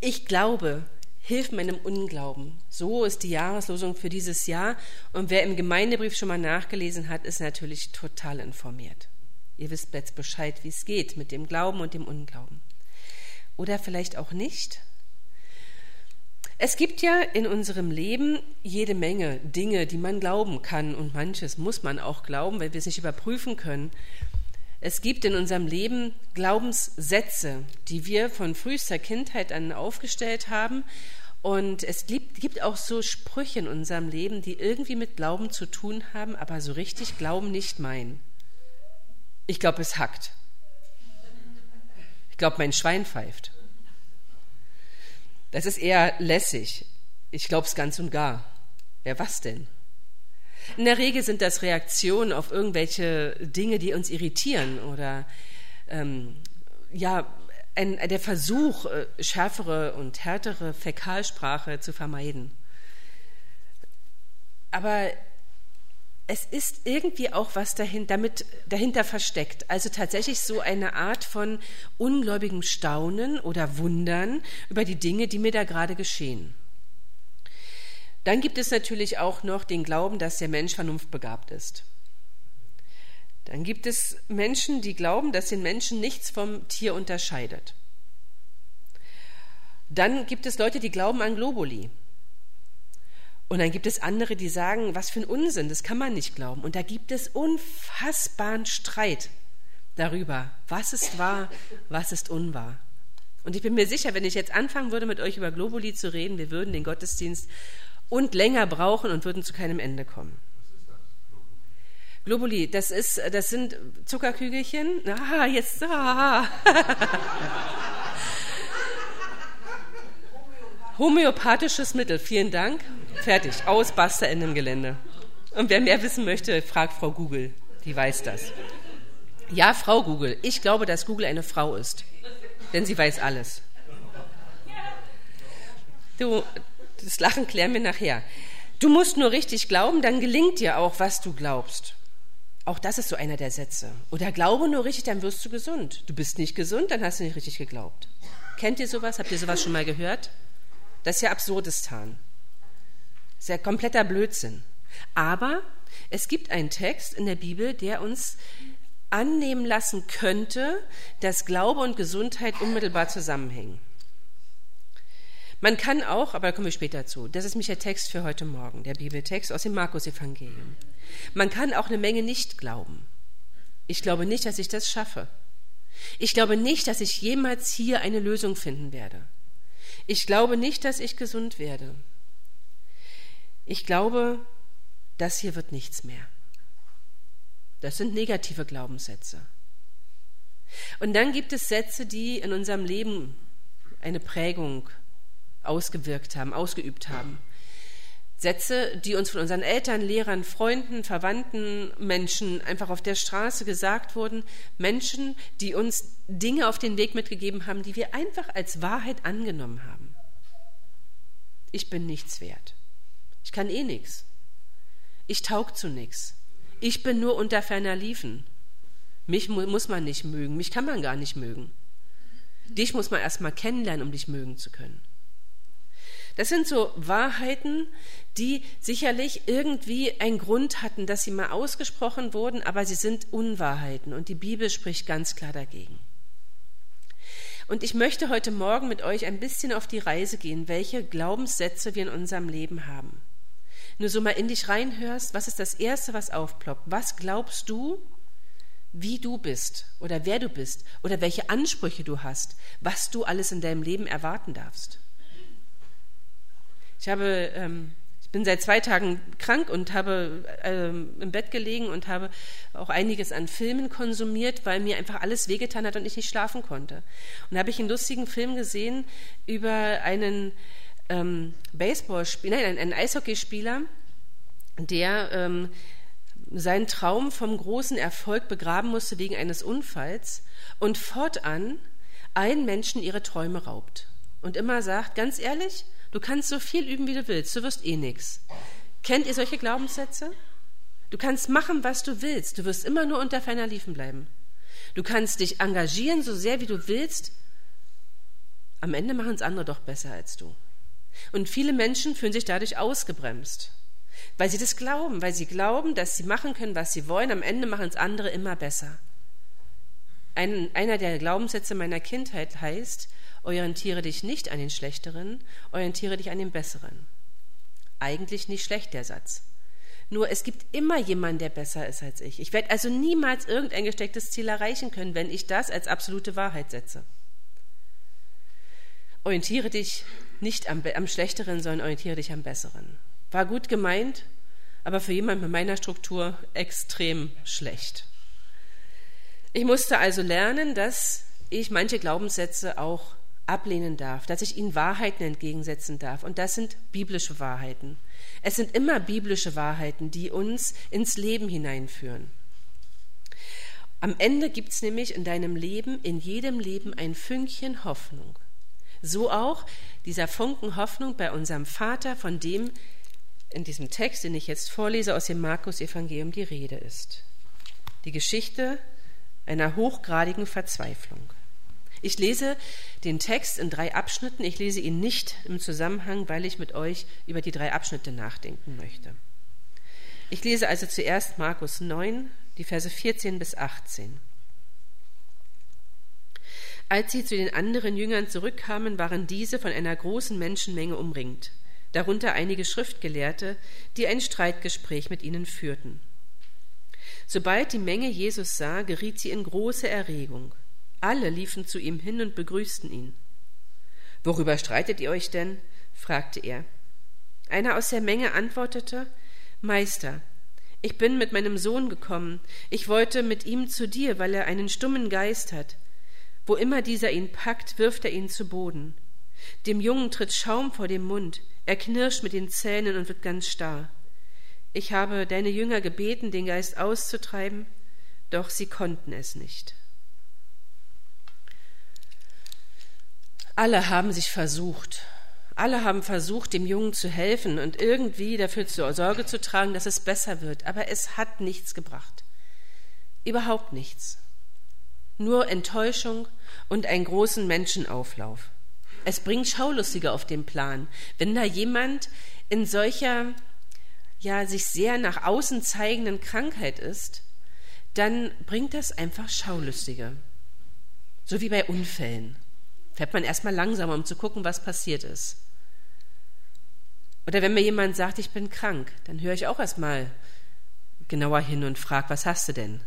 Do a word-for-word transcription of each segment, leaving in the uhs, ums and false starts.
Ich glaube, hilf meinem Unglauben. So ist die Jahreslosung für dieses Jahr. Und wer im Gemeindebrief schon mal nachgelesen hat, ist natürlich total informiert. Ihr wisst jetzt Bescheid, wie es geht mit dem Glauben und dem Unglauben. Oder vielleicht auch nicht. Es gibt ja in unserem Leben jede Menge Dinge, die man glauben kann. Und manches muss man auch glauben, weil wir es nicht überprüfen können. Es gibt in unserem Leben Glaubenssätze, die wir von frühester Kindheit an aufgestellt haben. Und es gibt, gibt auch so Sprüche in unserem Leben, die irgendwie mit Glauben zu tun haben, aber so richtig Glauben nicht meinen. Ich glaube, es hackt. Ich glaube, mein Schwein pfeift. Das ist eher lässig. Ich glaube es ganz und gar. Ja, was denn? In der Regel sind das Reaktionen auf irgendwelche Dinge, die uns irritieren oder ähm, ja, ein, der Versuch, äh, schärfere und härtere Fäkalsprache zu vermeiden. Aber es ist irgendwie auch was dahin, damit, dahinter versteckt. Also tatsächlich so eine Art von ungläubigem Staunen oder Wundern über die Dinge, die mir da gerade geschehen. Dann gibt es natürlich auch noch den Glauben, dass der Mensch vernunftbegabt ist. Dann gibt es Menschen, die glauben, dass den Menschen nichts vom Tier unterscheidet. Dann gibt es Leute, die glauben an Globuli. Und dann gibt es andere, die sagen, was für ein Unsinn, das kann man nicht glauben. Und da gibt es unfassbaren Streit darüber, was ist wahr, was ist unwahr. Und ich bin mir sicher, wenn ich jetzt anfangen würde, mit euch über Globuli zu reden, wir würden den Gottesdienst und länger brauchen und würden zu keinem Ende kommen. Was ist das? Globuli, das ist, das sind Zuckerkügelchen. Ah, jetzt. Ah. Homöopathisches Mittel, vielen Dank. Fertig, aus, basta, in dem Gelände. Und wer mehr wissen möchte, fragt Frau Google, die weiß das. Ja, Frau Google, ich glaube, dass Google eine Frau ist, denn sie weiß alles. Du, das Lachen klären wir nachher. Du musst nur richtig glauben, dann gelingt dir auch, was du glaubst. Auch das ist so einer der Sätze. Oder glaube nur richtig, dann wirst du gesund. Du bist nicht gesund, dann hast du nicht richtig geglaubt. Kennt ihr sowas? Habt ihr sowas schon mal gehört? Das ist ja Absurdistan. Das ist ja kompletter Blödsinn. Aber es gibt einen Text in der Bibel, der uns annehmen lassen könnte, dass Glaube und Gesundheit unmittelbar zusammenhängen. Man kann auch, aber da kommen wir später zu, das ist nämlich der Text für heute Morgen, der Bibeltext aus dem Markus-Evangelium. Man kann auch eine Menge nicht glauben. Ich glaube nicht, dass ich das schaffe. Ich glaube nicht, dass ich jemals hier eine Lösung finden werde. Ich glaube nicht, dass ich gesund werde. Ich glaube, das hier wird nichts mehr. Das sind negative Glaubenssätze. Und dann gibt es Sätze, die in unserem Leben eine Prägung ausgewirkt haben, ausgeübt haben. Sätze, die uns von unseren Eltern, Lehrern, Freunden, Verwandten, Menschen einfach auf der Straße gesagt wurden. Menschen, die uns Dinge auf den Weg mitgegeben haben, die wir einfach als Wahrheit angenommen haben. Ich bin nichts wert. Ich kann eh nichts. Ich taug zu nichts. Ich bin nur unter ferner Liefen. Mich mu- muss man nicht mögen. Mich kann man gar nicht mögen. Dich muss man erst mal kennenlernen, um dich mögen zu können. Das sind so Wahrheiten, die sicherlich irgendwie einen Grund hatten, dass sie mal ausgesprochen wurden, aber sie sind Unwahrheiten und die Bibel spricht ganz klar dagegen. Und ich möchte heute Morgen mit euch ein bisschen auf die Reise gehen, welche Glaubenssätze wir in unserem Leben haben. Nur so mal in dich reinhörst, was ist das Erste, was aufploppt? Was glaubst du, wie du bist oder wer du bist oder welche Ansprüche du hast, was du alles in deinem Leben erwarten darfst? Ich habe, ähm, ich bin seit zwei Tagen krank und habe ähm, im Bett gelegen und habe auch einiges an Filmen konsumiert, weil mir einfach alles wehgetan hat und ich nicht schlafen konnte. Und da habe ich einen lustigen Film gesehen über einen ähm, Baseballspieler, nein, einen, einen Eishockeyspieler, der ähm, seinen Traum vom großen Erfolg begraben musste wegen eines Unfalls und fortan allen Menschen ihre Träume raubt. Und immer sagt, ganz ehrlich, du kannst so viel üben, wie du willst, du wirst eh nichts. Kennt ihr solche Glaubenssätze? Du kannst machen, was du willst, du wirst immer nur unter ferner Liefen bleiben. Du kannst dich engagieren, so sehr wie du willst, am Ende machen es andere doch besser als du. Und viele Menschen fühlen sich dadurch ausgebremst, weil sie das glauben, weil sie glauben, dass sie machen können, was sie wollen. Am Ende machen es andere immer besser. Ein, einer der Glaubenssätze meiner Kindheit heißt, orientiere dich nicht an den Schlechteren, orientiere dich an den Besseren. Eigentlich nicht schlecht, der Satz. Nur es gibt immer jemanden, der besser ist als ich. Ich werde also niemals irgendein gestecktes Ziel erreichen können, wenn ich das als absolute Wahrheit setze. Orientiere dich nicht am, am Schlechteren, sondern orientiere dich am Besseren. War gut gemeint, aber für jemanden mit meiner Struktur extrem schlecht. Ich musste also lernen, dass ich manche Glaubenssätze auch ablehnen darf, dass ich ihnen Wahrheiten entgegensetzen darf. Und das sind biblische Wahrheiten. Es sind immer biblische Wahrheiten, die uns ins Leben hineinführen. Am Ende gibt es nämlich in deinem Leben, in jedem Leben ein Fünkchen Hoffnung. So auch dieser Funken Hoffnung bei unserem Vater, von dem in diesem Text, den ich jetzt vorlese, aus dem Markus-Evangelium die Rede ist. Die Geschichte einer hochgradigen Verzweiflung. Ich lese den Text in drei Abschnitten. Ich lese ihn nicht im Zusammenhang, weil ich mit euch über die drei Abschnitte nachdenken möchte. Ich lese also zuerst Markus neun, die Verse vierzehn bis achtzehn. Als sie zu den anderen Jüngern zurückkamen, waren diese von einer großen Menschenmenge umringt, darunter einige Schriftgelehrte, die ein Streitgespräch mit ihnen führten. Sobald die Menge Jesus sah, geriet sie in große Erregung. Alle liefen zu ihm hin und begrüßten ihn. »Worüber streitet ihr euch denn?« fragte er. Einer aus der Menge antwortete, »Meister, ich bin mit meinem Sohn gekommen. Ich wollte mit ihm zu dir, weil er einen stummen Geist hat. Wo immer dieser ihn packt, wirft er ihn zu Boden. Dem Jungen tritt Schaum vor dem Mund. Er knirscht mit den Zähnen und wird ganz starr. Ich habe deine Jünger gebeten, den Geist auszutreiben, doch sie konnten es nicht.« Alle haben sich versucht. Alle haben versucht, dem Jungen zu helfen und irgendwie dafür Sorge zu tragen, dass es besser wird. Aber es hat nichts gebracht. Überhaupt nichts. Nur Enttäuschung und einen großen Menschenauflauf. Es bringt Schaulustige auf den Plan. Wenn da jemand in solcher, ja, sich sehr nach außen zeigenden Krankheit ist, dann bringt das einfach Schaulustige. So wie bei Unfällen. Fährt man erstmal langsamer, um zu gucken, was passiert ist. Oder wenn mir jemand sagt, ich bin krank, dann höre ich auch erstmal genauer hin und frage, was hast du denn?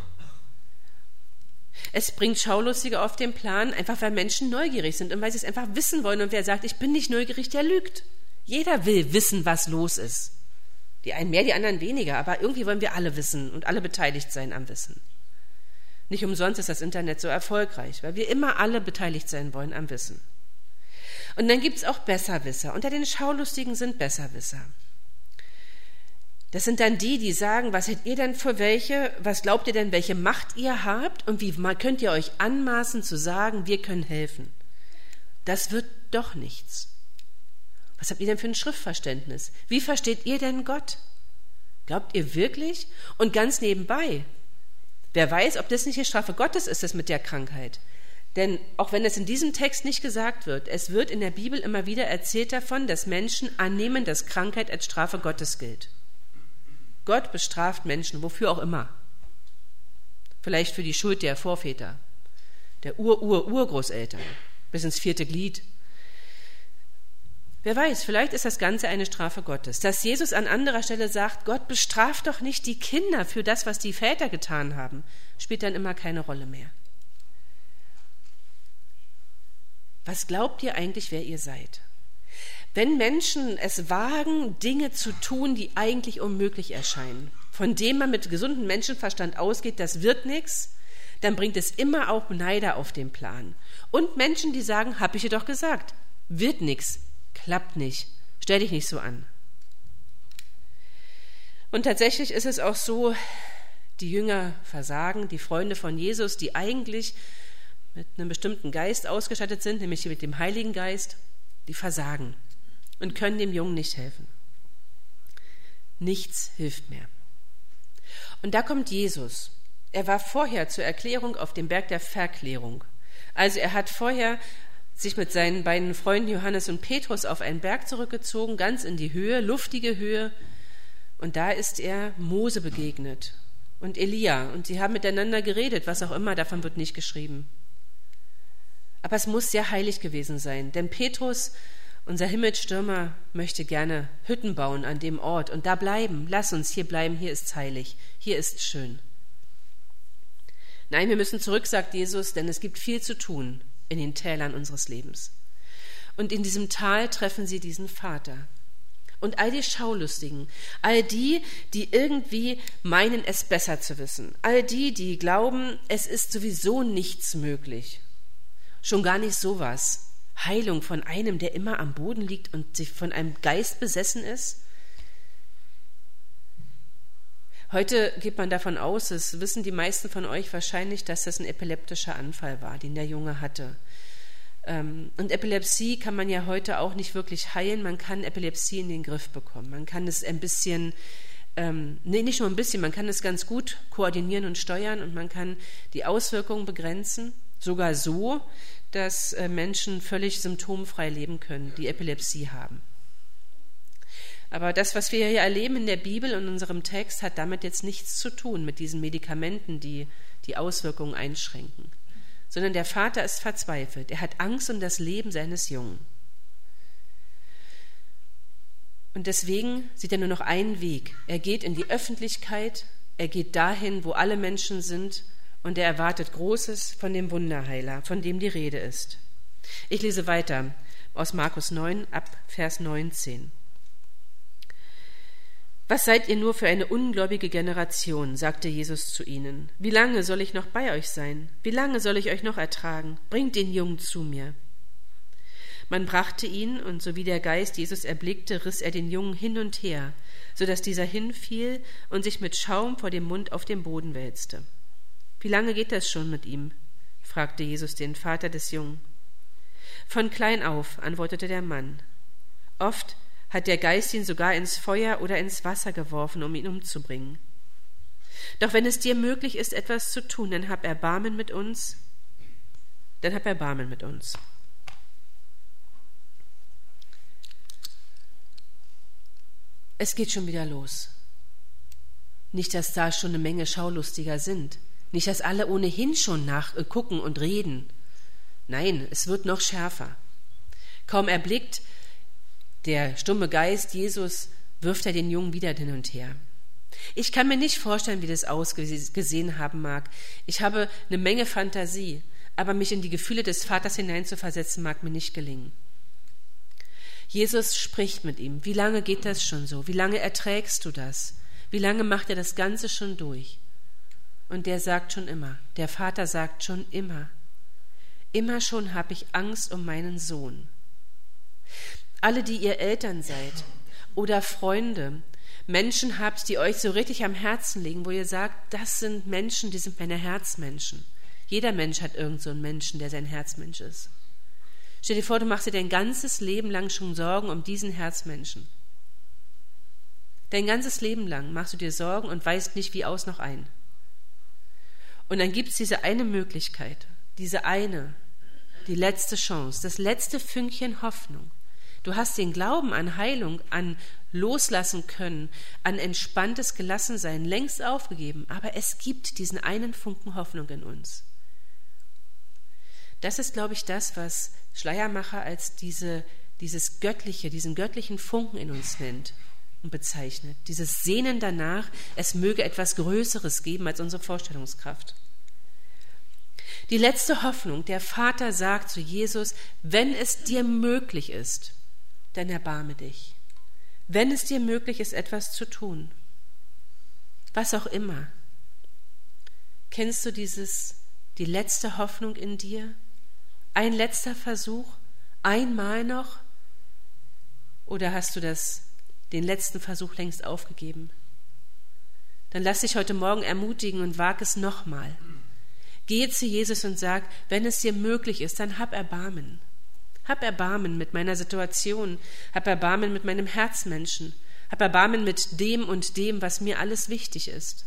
Es bringt Schaulustige auf den Plan, einfach weil Menschen neugierig sind und weil sie es einfach wissen wollen. Und wer sagt, ich bin nicht neugierig, der lügt. Jeder will wissen, was los ist. Die einen mehr, die anderen weniger, aber irgendwie wollen wir alle wissen und alle beteiligt sein am Wissen. Nicht umsonst ist das Internet so erfolgreich, weil wir immer alle beteiligt sein wollen am Wissen. Und dann gibt es auch Besserwisser. Unter den Schaulustigen sind Besserwisser. Das sind dann die, die sagen, was hättet ihr denn für welche, was glaubt ihr denn, welche Macht ihr habt und wie könnt ihr euch anmaßen zu sagen, wir können helfen. Das wird doch nichts. Was habt ihr denn für ein Schriftverständnis? Wie versteht ihr denn Gott? Glaubt ihr wirklich? Und ganz nebenbei, wer weiß, ob das nicht die Strafe Gottes ist, das mit der Krankheit. Denn auch wenn es in diesem Text nicht gesagt wird, es wird in der Bibel immer wieder erzählt davon, dass Menschen annehmen, dass Krankheit als Strafe Gottes gilt. Gott bestraft Menschen, wofür auch immer. Vielleicht für die Schuld der Vorväter, der Ur-Ur-Urgroßeltern, bis ins vierte Glied. Wer weiß, vielleicht ist das Ganze eine Strafe Gottes. Dass Jesus an anderer Stelle sagt, Gott bestraft doch nicht die Kinder für das, was die Väter getan haben, spielt dann immer keine Rolle mehr. Was glaubt ihr eigentlich, wer ihr seid? Wenn Menschen es wagen, Dinge zu tun, die eigentlich unmöglich erscheinen, von denen man mit gesundem Menschenverstand ausgeht, das wird nichts, dann bringt es immer auch Neider auf den Plan. Und Menschen, die sagen, hab ich dir doch gesagt, wird nichts. Klappt nicht. Stell dich nicht so an. Und tatsächlich ist es auch so, die Jünger versagen, die Freunde von Jesus, die eigentlich mit einem bestimmten Geist ausgestattet sind, nämlich mit dem Heiligen Geist, die versagen und können dem Jungen nicht helfen. Nichts hilft mehr. Und da kommt Jesus. Er war vorher zur Erklärung auf dem Berg der Verklärung. Also er hat vorher sich mit seinen beiden Freunden Johannes und Petrus auf einen Berg zurückgezogen, ganz in die Höhe, luftige Höhe. Und da ist er Mose begegnet und Elia. Und sie haben miteinander geredet, was auch immer, davon wird nicht geschrieben. Aber es muss sehr heilig gewesen sein, denn Petrus, unser Himmelsstürmer, möchte gerne Hütten bauen an dem Ort und da bleiben. Lass uns hier bleiben, hier ist's heilig, hier ist's schön. Nein, wir müssen zurück, sagt Jesus, denn es gibt viel zu tun in den Tälern unseres Lebens. Und in diesem Tal treffen sie diesen Vater. Und all die Schaulustigen, all die, die irgendwie meinen, es besser zu wissen, all die, die glauben, es ist sowieso nichts möglich, schon gar nicht sowas, Heilung von einem, der immer am Boden liegt und sich von einem Geist besessen ist. Heute geht man davon aus, das wissen die meisten von euch wahrscheinlich, dass das ein epileptischer Anfall war, den der Junge hatte. Und Epilepsie kann man ja heute auch nicht wirklich heilen, man kann Epilepsie in den Griff bekommen. Man kann es ein bisschen, ähm, nee, nicht nur ein bisschen, man kann es ganz gut koordinieren und steuern und man kann die Auswirkungen begrenzen, sogar so, dass äh, Menschen völlig symptomfrei leben können, die Epilepsie haben. Aber das, was wir hier erleben in der Bibel und in unserem Text, hat damit jetzt nichts zu tun mit diesen Medikamenten, die die Auswirkungen einschränken. Sondern der Vater ist verzweifelt. Er hat Angst um das Leben seines Jungen. Und deswegen sieht er nur noch einen Weg. Er geht in die Öffentlichkeit, er geht dahin, wo alle Menschen sind, und er erwartet Großes von dem Wunderheiler, von dem die Rede ist. Ich lese weiter aus Markus neun ab Vers neunzehn. Was seid ihr nur für eine ungläubige Generation, sagte Jesus zu ihnen. Wie lange soll ich noch bei euch sein? Wie lange soll ich euch noch ertragen? Bringt den Jungen zu mir. Man brachte ihn, und so wie der Geist Jesus erblickte, riss er den Jungen hin und her, so dass dieser hinfiel und sich mit Schaum vor dem Mund auf den Boden wälzte. Wie lange geht das schon mit ihm? Fragte Jesus den Vater des Jungen. Von klein auf, antwortete der Mann. Oft hat der Geist ihn sogar ins Feuer oder ins Wasser geworfen, um ihn umzubringen. Doch wenn es dir möglich ist, etwas zu tun, dann hab Erbarmen mit uns, dann hab Erbarmen mit uns. Es geht schon wieder los. Nicht, dass da schon eine Menge Schaulustiger sind. Nicht, dass alle ohnehin schon nachgucken und reden. Nein, es wird noch schärfer. Kaum erblickt der stumme Geist Jesus, wirft er den Jungen wieder hin und her. Ich kann mir nicht vorstellen, wie das ausgesehen haben mag. Ich habe eine Menge Fantasie, aber mich in die Gefühle des Vaters hineinzuversetzen, mag mir nicht gelingen. Jesus spricht mit ihm. Wie lange geht das schon so? Wie lange erträgst du das? Wie lange macht er das Ganze schon durch? Und der sagt schon immer, der Vater sagt schon immer, immer schon habe ich Angst um meinen Sohn. Alle, die ihr Eltern seid oder Freunde, Menschen habt, die euch so richtig am Herzen liegen, wo ihr sagt, das sind Menschen, die sind meine Herzmenschen. Jeder Mensch hat irgend so einen Menschen, der sein Herzmensch ist. Stell dir vor, du machst dir dein ganzes Leben lang schon Sorgen um diesen Herzmenschen. Dein ganzes Leben lang machst du dir Sorgen und weißt nicht wie aus noch ein. Und dann gibt es diese eine Möglichkeit, diese eine, die letzte Chance, das letzte Fünkchen Hoffnung. Du hast den Glauben an Heilung, an Loslassen können, an entspanntes Gelassensein längst aufgegeben, aber es gibt diesen einen Funken Hoffnung in uns. Das ist, glaube ich, das, was Schleiermacher als diese, dieses Göttliche, diesen göttlichen Funken in uns nennt und bezeichnet. Dieses Sehnen danach, es möge etwas Größeres geben als unsere Vorstellungskraft. Die letzte Hoffnung, der Vater sagt zu Jesus, wenn es dir möglich ist, dann erbarme dich. Wenn es dir möglich ist, etwas zu tun, was auch immer. Kennst du dieses, die letzte Hoffnung in dir? Ein letzter Versuch? Einmal noch? Oder hast du das, den letzten Versuch längst aufgegeben? Dann lass dich heute Morgen ermutigen und wag es nochmal. Gehe zu Jesus und sag, wenn es dir möglich ist, dann hab Erbarmen. Hab Erbarmen mit meiner Situation, hab Erbarmen mit meinem Herzmenschen, hab Erbarmen mit dem und dem, was mir alles wichtig ist.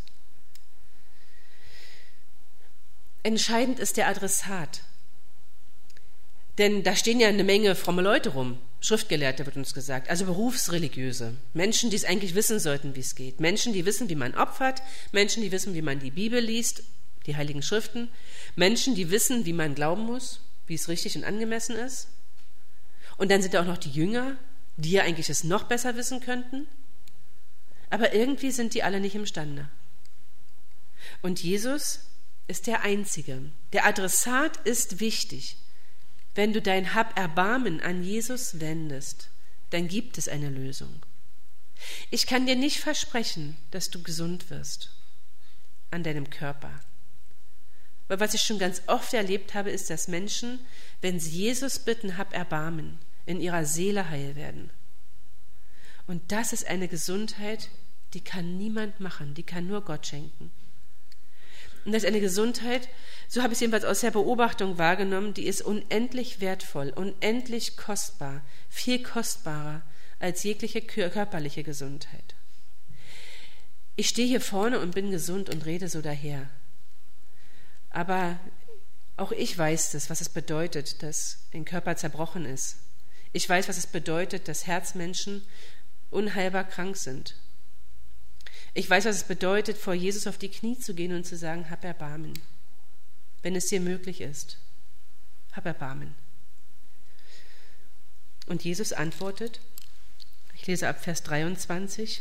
Entscheidend ist der Adressat. Denn da stehen ja eine Menge fromme Leute rum. Schriftgelehrte wird uns gesagt, also Berufsreligiöse. Menschen, die es eigentlich wissen sollten, wie es geht. Menschen, die wissen, wie man opfert. Menschen, die wissen, wie man die Bibel liest, die Heiligen Schriften. Menschen, die wissen, wie man glauben muss, wie es richtig und angemessen ist. Und dann sind da auch noch die Jünger, die ja eigentlich es noch besser wissen könnten. Aber irgendwie sind die alle nicht imstande. Und Jesus ist der Einzige. Der Adressat ist wichtig. Wenn du dein Hab Erbarmen an Jesus wendest, dann gibt es eine Lösung. Ich kann dir nicht versprechen, dass du gesund wirst an deinem Körper. Weil was ich schon ganz oft erlebt habe, ist, dass Menschen, wenn sie Jesus bitten, Hab Erbarmen, in ihrer Seele heil werden. Und das ist eine Gesundheit, die kann niemand machen, die kann nur Gott schenken. Und das ist eine Gesundheit, so habe ich es jedenfalls aus der Beobachtung wahrgenommen, die ist unendlich wertvoll, unendlich kostbar, viel kostbarer als jegliche körperliche Gesundheit. Ich stehe hier vorne und bin gesund und rede so daher. Aber auch ich weiß das, was es bedeutet, dass ein Körper zerbrochen ist. Ich weiß, was es bedeutet, dass Herzmenschen unheilbar krank sind. Ich weiß, was es bedeutet, vor Jesus auf die Knie zu gehen und zu sagen, hab Erbarmen, wenn es dir möglich ist. Hab Erbarmen. Und Jesus antwortet, ich lese ab Vers dreiundzwanzig,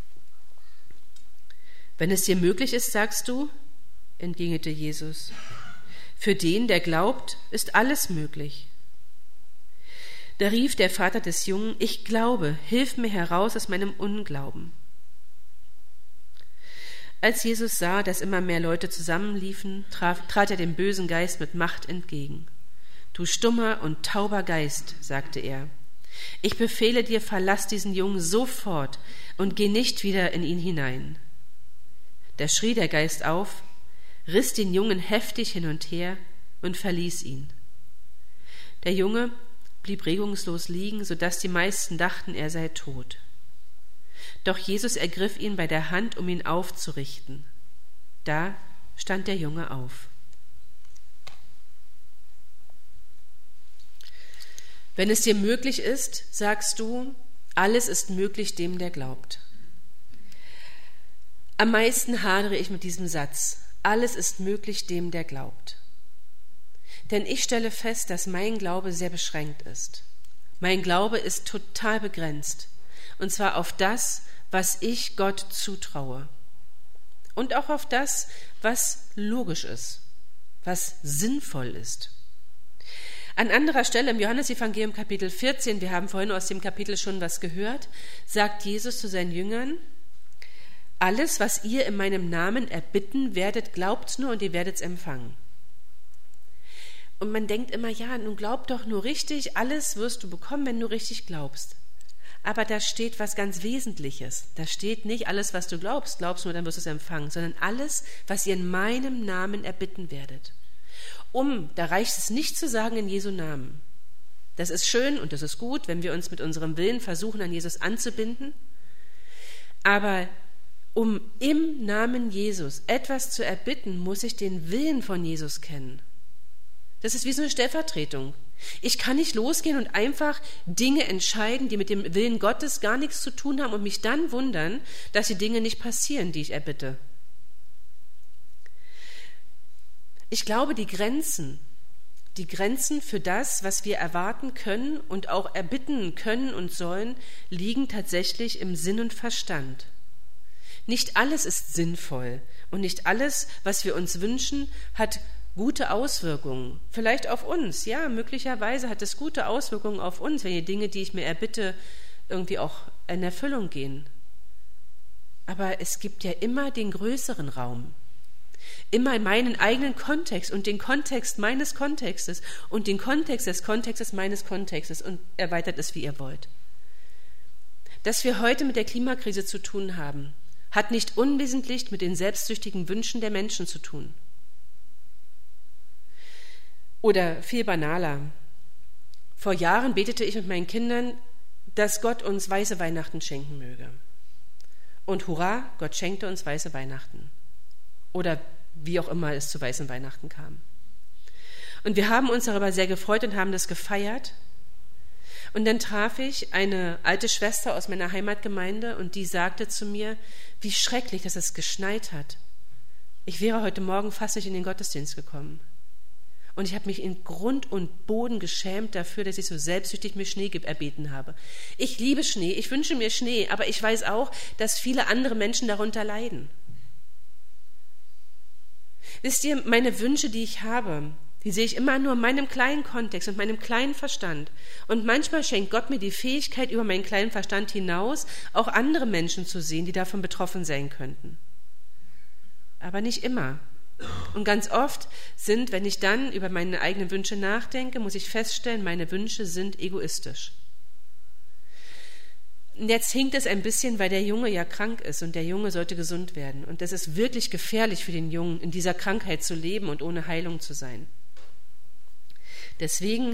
wenn es dir möglich ist, sagst du, entgegnete Jesus, für den, der glaubt, ist alles möglich. Da rief der Vater des Jungen, ich glaube, hilf mir heraus aus meinem Unglauben. Als Jesus sah, dass immer mehr Leute zusammenliefen, traf, trat er dem bösen Geist mit Macht entgegen. Du stummer und tauber Geist, sagte er, ich befehle dir, verlass diesen Jungen sofort und geh nicht wieder in ihn hinein. Da schrie der Geist auf, riss den Jungen heftig hin und her und verließ ihn. Der Junge blieb regungslos liegen, sodass die meisten dachten, er sei tot. Doch Jesus ergriff ihn bei der Hand, um ihn aufzurichten. Da stand der Junge auf. Wenn es dir möglich ist, sagst du, alles ist möglich dem, der glaubt. Am meisten hadere ich mit diesem Satz. Alles ist möglich dem, der glaubt. Denn ich stelle fest, dass mein Glaube sehr beschränkt ist. Mein Glaube ist total begrenzt. Und zwar auf das, was ich Gott zutraue. Und auch auf das, was logisch ist, was sinnvoll ist. An anderer Stelle im Johannesevangelium Kapitel vierzehn, wir haben vorhin aus dem Kapitel schon was gehört, sagt Jesus zu seinen Jüngern, alles, was ihr in meinem Namen erbitten werdet, glaubt nur und ihr werdet es empfangen. Und man denkt immer, ja, nun glaub doch nur richtig, alles wirst du bekommen, wenn du richtig glaubst. Aber da steht was ganz Wesentliches. Da steht nicht alles, was du glaubst, glaubst nur, dann wirst du es empfangen, sondern alles, was ihr in meinem Namen erbitten werdet. Um, da reicht es nicht zu sagen in Jesu Namen. Das ist schön und das ist gut, wenn wir uns mit unserem Willen versuchen, an Jesus anzubinden. Aber um im Namen Jesus etwas zu erbitten, muss ich den Willen von Jesus kennen. Das ist wie so eine Stellvertretung. Ich kann nicht losgehen und einfach Dinge entscheiden, die mit dem Willen Gottes gar nichts zu tun haben und mich dann wundern, dass die Dinge nicht passieren, die ich erbitte. Ich glaube, die Grenzen, die Grenzen für das, was wir erwarten können und auch erbitten können und sollen, liegen tatsächlich im Sinn und Verstand. Nicht alles ist sinnvoll und nicht alles, was wir uns wünschen, hat gute Auswirkungen. Vielleicht auf uns, ja, möglicherweise hat es gute Auswirkungen auf uns, wenn die Dinge, die ich mir erbitte, irgendwie auch in Erfüllung gehen. Aber es gibt ja immer den größeren Raum. Immer meinen eigenen Kontext und den Kontext meines Kontextes und den Kontext des Kontextes meines Kontextes und erweitert es, wie ihr wollt. Dass wir heute mit der Klimakrise zu tun haben, hat nicht unwesentlich mit den selbstsüchtigen Wünschen der Menschen zu tun. Oder viel banaler. Vor Jahren betete ich mit meinen Kindern, dass Gott uns weiße Weihnachten schenken möge. Und hurra, Gott schenkte uns weiße Weihnachten. Oder wie auch immer es zu weißen Weihnachten kam. Und wir haben uns darüber sehr gefreut und haben das gefeiert. Und dann traf ich eine alte Schwester aus meiner Heimatgemeinde und die sagte zu mir, wie schrecklich, dass es geschneit hat. Ich wäre heute Morgen fast nicht in den Gottesdienst gekommen. Und ich habe mich in Grund und Boden geschämt dafür, dass ich so selbstsüchtig mir Schnee erbeten habe. Ich liebe Schnee, ich wünsche mir Schnee, aber ich weiß auch, dass viele andere Menschen darunter leiden. Wisst ihr, meine Wünsche, die ich habe, die sehe ich immer nur in meinem kleinen Kontext und meinem kleinen Verstand. Und manchmal schenkt Gott mir die Fähigkeit, über meinen kleinen Verstand hinaus auch andere Menschen zu sehen, die davon betroffen sein könnten. Aber nicht immer. Und ganz oft sind, wenn ich dann über meine eigenen Wünsche nachdenke, muss ich feststellen, meine Wünsche sind egoistisch. Und jetzt hinkt es ein bisschen, weil der Junge ja krank ist und der Junge sollte gesund werden. Und das ist wirklich gefährlich für den Jungen, in dieser Krankheit zu leben und ohne Heilung zu sein. Deswegen,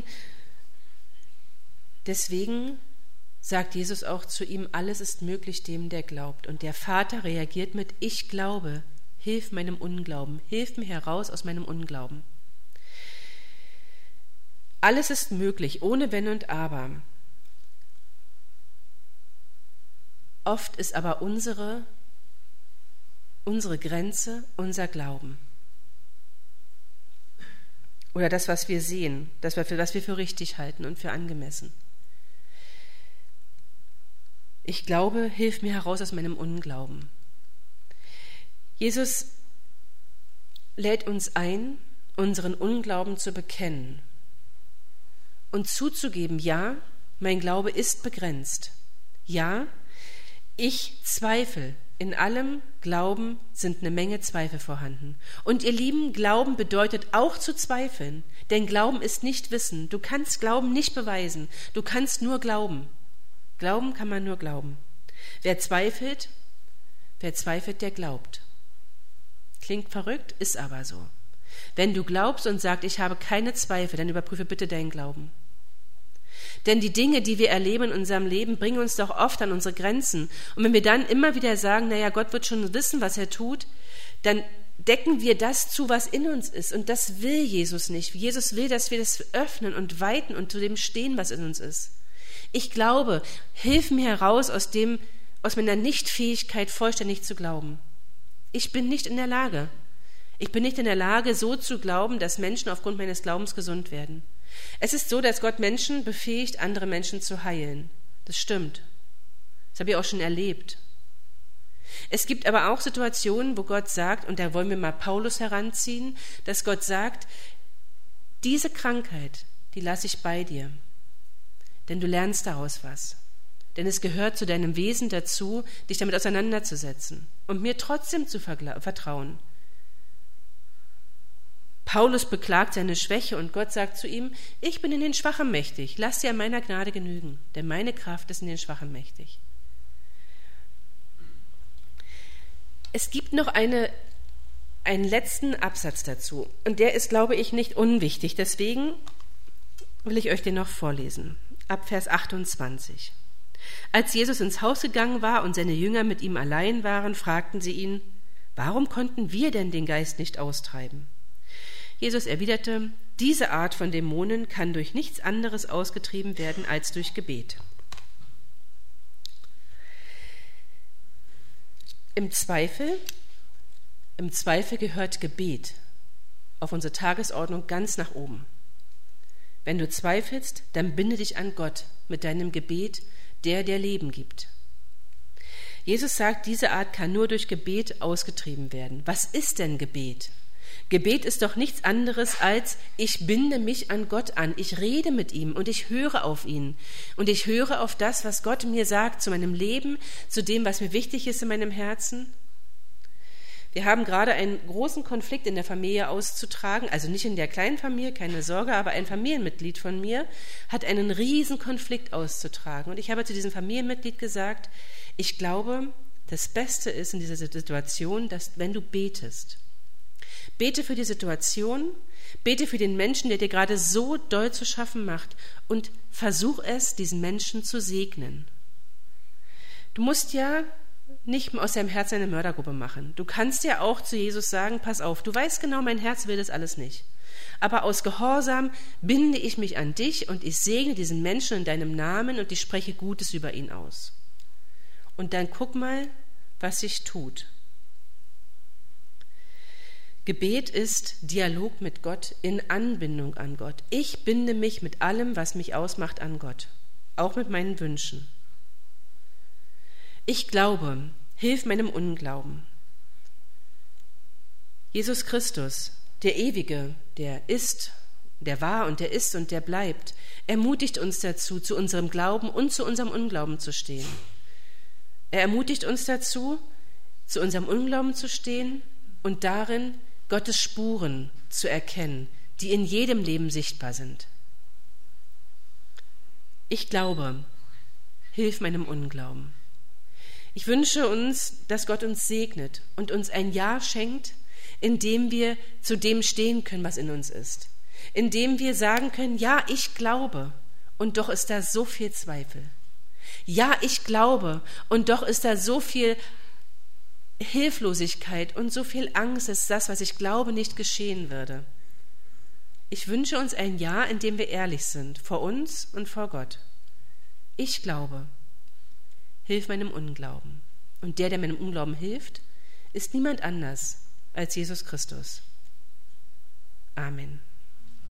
deswegen sagt Jesus auch zu ihm, alles ist möglich dem, der glaubt. Und der Vater reagiert mit, ich glaube, hilf meinem Unglauben, hilf mir heraus aus meinem Unglauben. Alles ist möglich, ohne Wenn und Aber. Oft ist aber unsere, unsere Grenze unser Glauben. Oder das, was wir sehen, das, was wir für richtig halten und für angemessen. Ich glaube, hilf mir heraus aus meinem Unglauben. Jesus lädt uns ein, unseren Unglauben zu bekennen und zuzugeben, ja, mein Glaube ist begrenzt. Ja, ich zweifle. In allem Glauben sind eine Menge Zweifel vorhanden. Und ihr Lieben, Glauben bedeutet auch zu zweifeln. Denn Glauben ist nicht Wissen. Du kannst Glauben nicht beweisen. Du kannst nur glauben. Glauben kann man nur glauben. Wer zweifelt, wer zweifelt, der glaubt. Klingt verrückt, ist aber so. Wenn du glaubst und sagst, ich habe keine Zweifel, dann überprüfe bitte deinen Glauben. Denn die Dinge, die wir erleben in unserem Leben, bringen uns doch oft an unsere Grenzen. Und wenn wir dann immer wieder sagen, naja, Gott wird schon wissen, was er tut, dann decken wir das zu, was in uns ist. Und das will Jesus nicht. Jesus will, dass wir das öffnen und weiten und zu dem stehen, was in uns ist. Ich glaube, hilf mir heraus aus dem, aus meiner Nichtfähigkeit, vollständig zu glauben. Ich bin nicht in der Lage. Ich bin nicht in der Lage, so zu glauben, dass Menschen aufgrund meines Glaubens gesund werden. Es ist so, dass Gott Menschen befähigt, andere Menschen zu heilen. Das stimmt. Das habe ich auch schon erlebt. Es gibt aber auch Situationen, wo Gott sagt, und da wollen wir mal Paulus heranziehen, dass Gott sagt, diese Krankheit, die lasse ich bei dir, denn du lernst daraus was. Denn es gehört zu deinem Wesen dazu, dich damit auseinanderzusetzen und mir trotzdem zu vertrauen. Paulus beklagt seine Schwäche und Gott sagt zu ihm, ich bin in den Schwachen mächtig, lass dir an meiner Gnade genügen, denn meine Kraft ist in den Schwachen mächtig. Es gibt noch eine, einen letzten Absatz dazu und der ist, glaube ich, nicht unwichtig, deswegen will ich euch den noch vorlesen, ab Vers achtundzwanzig. Als Jesus ins Haus gegangen war und seine Jünger mit ihm allein waren, fragten sie ihn, warum konnten wir denn den Geist nicht austreiben? Jesus erwiderte, diese Art von Dämonen kann durch nichts anderes ausgetrieben werden als durch Gebet. Im Zweifel, im Zweifel gehört Gebet auf unsere Tagesordnung ganz nach oben. Wenn du zweifelst, dann binde dich an Gott mit deinem Gebet, der dir Leben gibt. Jesus sagt, diese Art kann nur durch Gebet ausgetrieben werden. Was ist denn Gebet? Gebet ist doch nichts anderes als, ich binde mich an Gott an, ich rede mit ihm und ich höre auf ihn. Und ich höre auf das, was Gott mir sagt zu meinem Leben, zu dem, was mir wichtig ist in meinem Herzen. Wir haben gerade einen großen Konflikt in der Familie auszutragen, also nicht in der kleinen Familie, keine Sorge, aber ein Familienmitglied von mir hat einen riesen Konflikt auszutragen. Und ich habe zu diesem Familienmitglied gesagt, ich glaube, das Beste ist in dieser Situation, dass wenn du betest, bete für die Situation, bete für den Menschen, der dir gerade so doll zu schaffen macht und versuch es, diesen Menschen zu segnen. Du musst ja nicht aus deinem Herzen eine Mördergruppe machen. Du kannst ja auch zu Jesus sagen, pass auf, du weißt genau, mein Herz will das alles nicht. Aber aus Gehorsam binde ich mich an dich und ich segne diesen Menschen in deinem Namen und ich spreche Gutes über ihn aus. Und dann guck mal, was sich tut. Gebet ist Dialog mit Gott in Anbindung an Gott. Ich binde mich mit allem, was mich ausmacht, an Gott, auch mit meinen Wünschen. Ich glaube, hilf meinem Unglauben. Jesus Christus, der Ewige, der ist, der war und der ist und der bleibt, ermutigt uns dazu, zu unserem Glauben und zu unserem Unglauben zu stehen. Er ermutigt uns dazu, zu unserem Unglauben zu stehen und darin Gottes Spuren zu erkennen, die in jedem Leben sichtbar sind. Ich glaube, hilf meinem Unglauben. Ich wünsche uns, dass Gott uns segnet und uns ein Ja schenkt, in dem wir zu dem stehen können, was in uns ist. In dem wir sagen können, ja, ich glaube, und doch ist da so viel Zweifel. Ja, ich glaube, und doch ist da so viel Hilflosigkeit und so viel Angst, dass das, was ich glaube, nicht geschehen würde. Ich wünsche uns ein Ja, in dem wir ehrlich sind, vor uns und vor Gott. Ich glaube, hilf meinem Unglauben. Und der, der meinem Unglauben hilft, ist niemand anders als Jesus Christus. Amen.